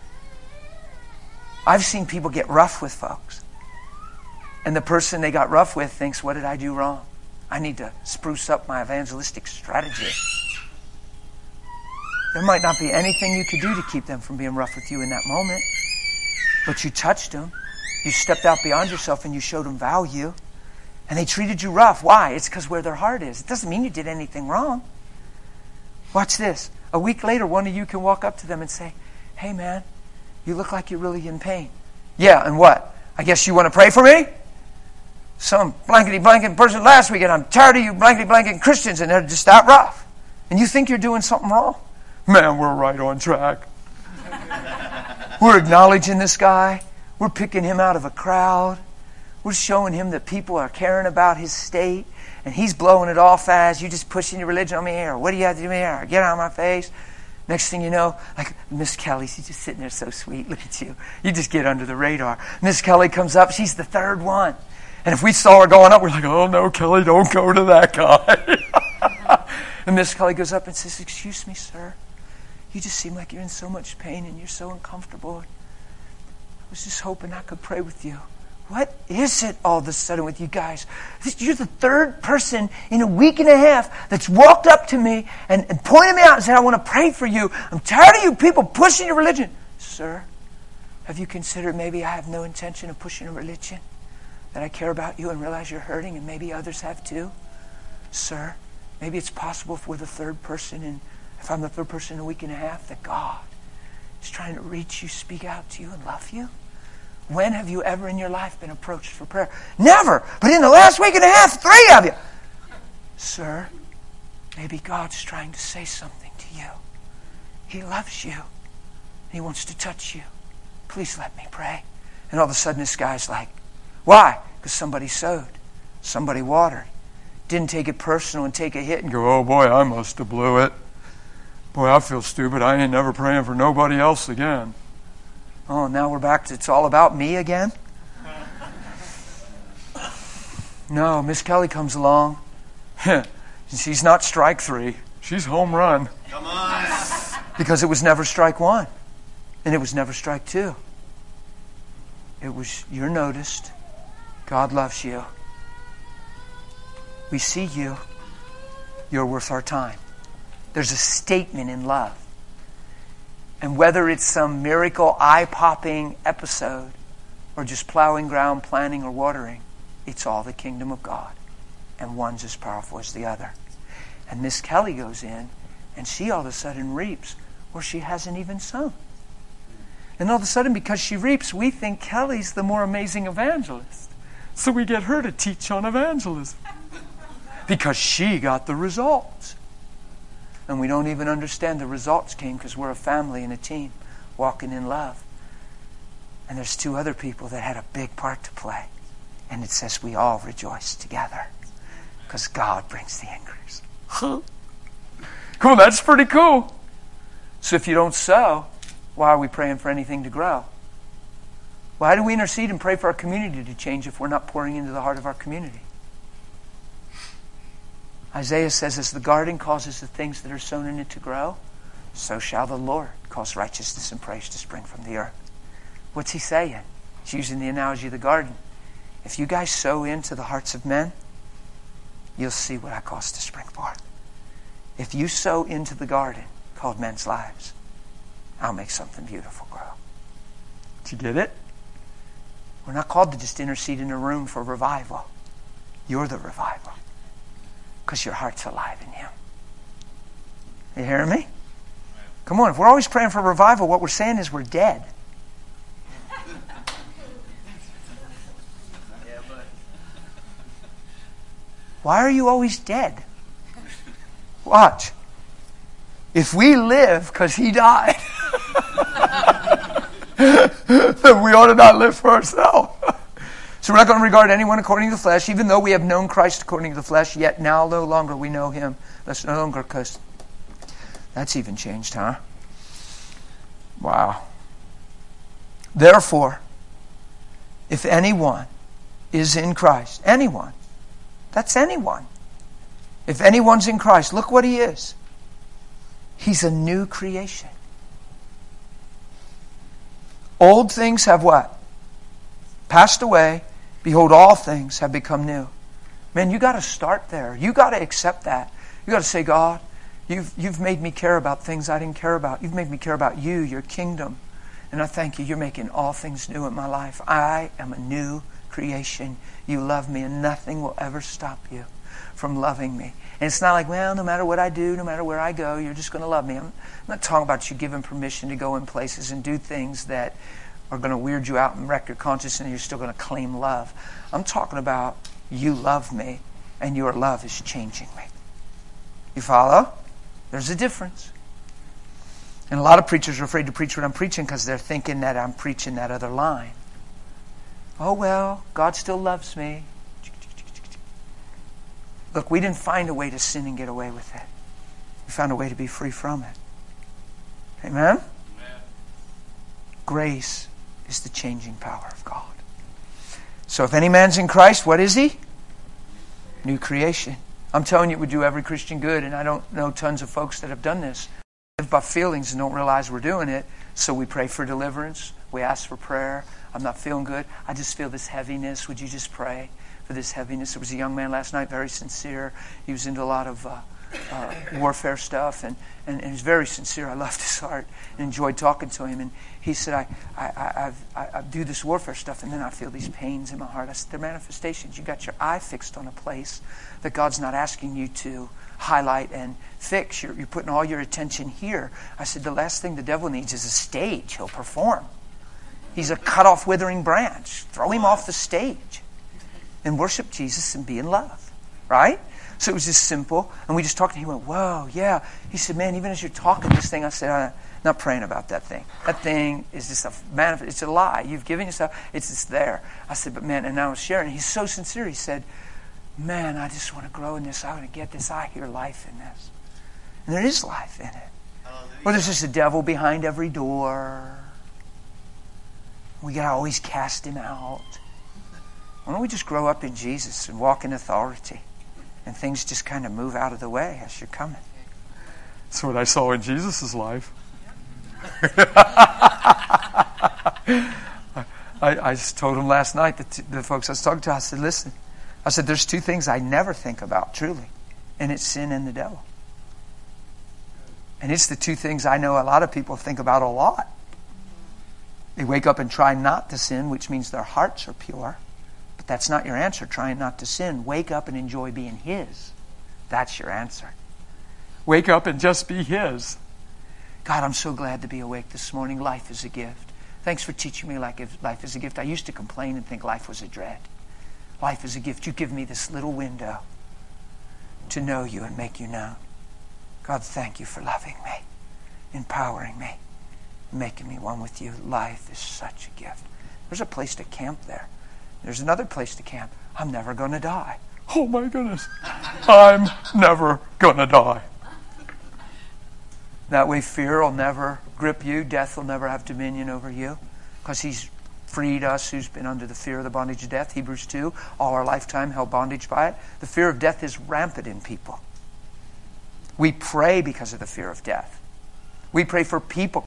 I've seen people get rough with folks. And the person they got rough with thinks, what did I do wrong? I need to spruce up my evangelistic strategy. There might not be anything you could do to keep them from being rough with you in that moment. But you touched them. You stepped out beyond yourself and you showed them value. And they treated you rough. Why? It's because where their heart is. It doesn't mean you did anything wrong. Watch this. A week later, one of you can walk up to them and say, hey man, you look like you're really in pain. Yeah, and what? I guess you want to pray for me? Some blankety-blanket person last weekend, I'm tired of you blankety-blanket Christians, and they're just that rough. And you think you're doing something wrong? Man, we're right on track. We're acknowledging this guy. We're picking him out of a crowd. We're showing him that people are caring about his state. And he's blowing it off as, you just pushing your religion on me here. What do you have to do here? Get out of my face. Next thing you know, like Miss Kelly, she's just sitting there so sweet. Look at you. You just get under the radar. Miss Kelly comes up. She's the third one. And if we saw her going up, we're like, oh no, Kelly, don't go to that guy. And Miss Kelly goes up and says, excuse me, sir. You just seem like you're in so much pain and you're so uncomfortable. I was just hoping I could pray with you. What is it all of a sudden with you guys? You're the third person in a week and a half that's walked up to me and pointed me out and said, I want to pray for you. I'm tired of you people pushing your religion. Sir, have you considered maybe I have no intention of pushing a religion? That I care about you and realize you're hurting and maybe others have too? Sir, maybe it's possible if we're the third person and if I'm the third person in a week and a half that God is trying to reach you, speak out to you and love you? When have you ever in your life been approached for prayer? Never. But in the last week and a half, 3 of you. Sir, maybe God's trying to say something to you. He loves you. He wants to touch you. Please let me pray. And all of a sudden this guy's like, why? Because somebody sowed. Somebody watered. Didn't take it personal and take a hit and go, oh boy, I must have blew it. Boy, I feel stupid. I ain't never praying for nobody else again. Oh, now we're back to it's all about me again? No, Miss Kelly comes along. She's not strike 3. She's home run. Come on. Because it was never strike 1. And it was never strike 2. It was, you're noticed. God loves you. We see you. You're worth our time. There's a statement in love. And whether it's some miracle, eye-popping episode or just plowing ground, planting, or watering, it's all the kingdom of God. And one's as powerful as the other. And Miss Kelly goes in and she all of a sudden reaps where she hasn't even sown. And all of a sudden, because she reaps, we think Kelly's the more amazing evangelist. So we get her to teach on evangelism. Because she got the results. And we don't even understand the results came because we're a family and a team walking in love. And there's 2 other people that had a big part to play. And it says we all rejoice together because God brings the increase. Cool, that's pretty cool. So if you don't sow, why are we praying for anything to grow? Why do we intercede and pray for our community to change if we're not pouring into the heart of our community? Isaiah says, as the garden causes the things that are sown in it to grow, so shall the Lord cause righteousness and praise to spring from the earth. What's he saying? He's using the analogy of the garden. If you guys sow into the hearts of men, you'll see what I cause to spring forth. If you sow into the garden called men's lives, I'll make something beautiful grow. Did you get it? We're not called to just intercede in a room for revival. You're the revival. Because your heart's alive in Him. You hearing me? Come on, if we're always praying for revival, what we're saying is we're dead. Why are you always dead? Watch. If we live because He died, then we ought to not live for ourselves. So we're not going to regard anyone according to the flesh, even though we have known Christ according to the flesh, yet now no longer we know Him. That's no longer because that's even changed, huh? Wow. Therefore, if anyone is in Christ, anyone, that's anyone. If anyone's in Christ, look what he is. He's a new creation. Old things have what? Passed away. Behold, all things have become new. Man, you got to start there. You got to accept that. You got to say, God, you've made me care about things I didn't care about. You've made me care about you, your kingdom. And I thank you. You're making all things new in my life. I am a new creation. You love me, and nothing will ever stop you from loving me. And it's not like, well, no matter what I do, no matter where I go, you're just going to love me. I'm not talking about you giving permission to go in places and do things that are going to weird you out and wreck your conscience, and you're still going to claim love. I'm talking about you love me, and your love is changing me. You follow? There's a difference. And a lot of preachers are afraid to preach what I'm preaching because they're thinking that I'm preaching that other line. Oh, well, God still loves me. Look, we didn't find a way to sin and get away with it. We found a way to be free from it. Amen? Amen. Grace is the changing power of God. So if any man's in Christ, what is he? New creation. I'm telling you, it would do every Christian good, and I don't know tons of folks that have done this. We live by feelings and don't realize we're doing it, so we pray for deliverance. We ask for prayer. I'm not feeling good. I just feel this heaviness. Would you just pray for this heaviness? There was a young man last night, very sincere. He was into a lot of warfare stuff, and he's very sincere. I loved his heart and enjoyed talking to him. And he said, I do this warfare stuff, and then I feel these pains in my heart. I said, they're manifestations. You got your eye fixed on a place that God's not asking you to highlight and fix. You're putting all your attention here. I said, the last thing the devil needs is a stage. He'll perform. He's a cut-off, withering branch. Throw him off the stage and worship Jesus and be in love. Right? So it was just simple. And we just talked, and he went, whoa, yeah. He said, man, even as you're talking this thing, I said, I'm not praying about that thing. That thing is just it's a lie. You've given yourself, it's just there. I said, but man, and I was sharing. He's so sincere. He said, man, I just want to grow in this. I want to get this. I hear life in this. And there is life in it. Well, there's just a devil behind every door. We got to always cast him out. Why don't we just grow up in Jesus and walk in authority? And things just kind of move out of the way as you're coming. That's what I saw in Jesus' life. I just told him last night, the folks I was talking to, I said, listen, I said, there's two things I never think about, truly. And it's sin and the devil. And it's the two things I know a lot of people think about a lot. They wake up and try not to sin, which means their hearts are pure. But that's not your answer, trying not to sin. Wake up and enjoy being His. That's your answer. Wake up and just be His. God, I'm so glad to be awake this morning. Life is a gift. Thanks for teaching me life is a gift. I used to complain and think life was a dread. Life is a gift. You give me this little window to know you and make you known. God, thank you for loving me, empowering me, making me one with you. Life is such a gift. There's a place to camp there. There's another place to camp. I'm never going to die. Oh my goodness. I'm never going to die. That way fear will never grip you. Death will never have dominion over you. Because He's freed us who's been under the fear of the bondage of death. Hebrews 2, all our lifetime held bondage by it. The fear of death is rampant in people. We pray because of the fear of death. We pray for people